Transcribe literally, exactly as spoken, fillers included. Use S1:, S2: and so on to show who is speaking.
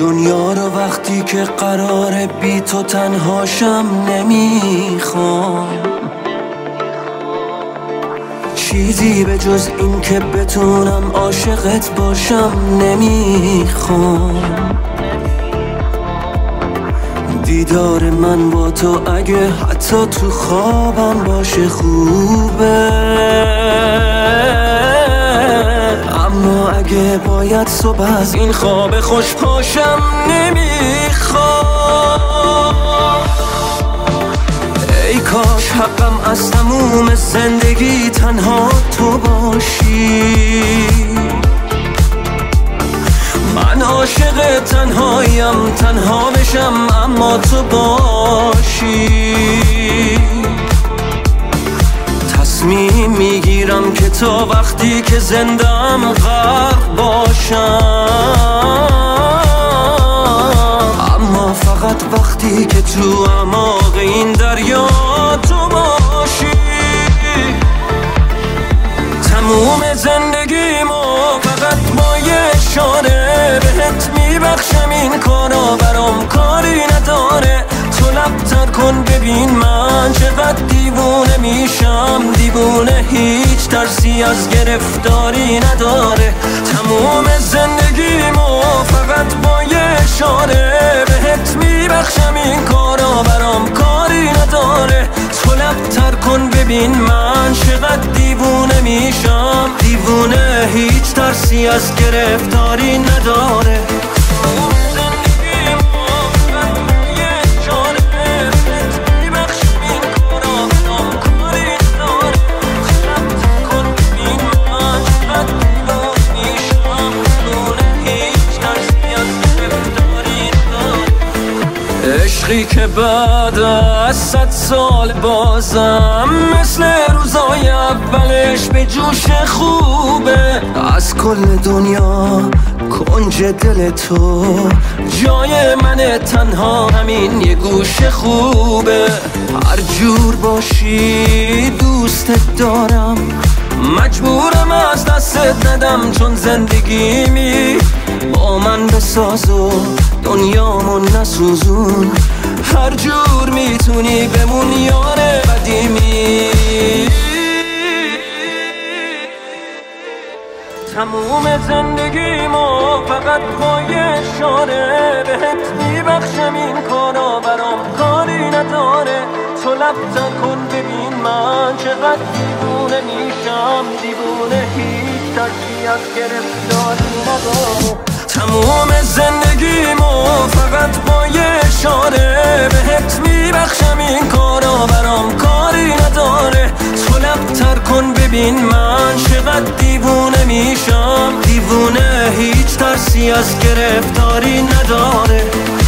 S1: دنیا رو وقتی که قراره بی تو تنهاشم نمیخوام، چیزی به جز این که بتونم عاشقت باشم نمیخوام. دیدار من با تو اگه حتی تو خوابم باشه خوبه، اما اگه باید صبح از این خواب خوش پاشم نمیخوام. ای کاش حقم از تموم زندگی تنها تو باشی، من عاشق تنهایم، تنها بشم اما تو باشی. تصمیم میگیرم که تا وقتی که زندم غرق باشم، اما فقط وقتی که تو اعماق این دریا تو باشی. تموم زندگیمو فقط با یه اشاره بهت میبخشم، این کارا برام کاری نداره. تو لب‌تر کن ببین من چقدر دیوونه میشم، دیوونه هیچ ترسی از گرفتاری نداره. تموم زندگیمو فقط با یه اشاره بهت میبخشم، این کارا برام کاری نداره. تو لب‌تر کن ببین من چقدر دیوونه میشم، دیوونه هیچ ترسی از گرفتاری نداره. عشقی که بعد از صد سال بازم مثل روزای اولش به جوش خوبه. از کل دنیا کنج دل تو جای من، تنها همین یه گوش خوبه. هر جور باشی دوستت دارم، مجبورم از دستت ندم، چون زندگیمی با من بساز و دنیامو نسوزون. هر جور میتونی بمون یار قدیمی. تموم زندگیمو فقط با یه اشاره بهت میبخشم، این کارا برام کاری نداره. تو لب‌تر کن ببین من چقدر دیوونه میشم، دیوونه هیچ ترسی از گرفتاری نداره. تموم زندگیمو فقط با یه اشاره بهت میبخشم، این کارا برام کاری نداره. تو لب‌تر کن ببین من چقدر دیوونه میشم، دیوونه هیچ ترسی از گرفتاری نداره.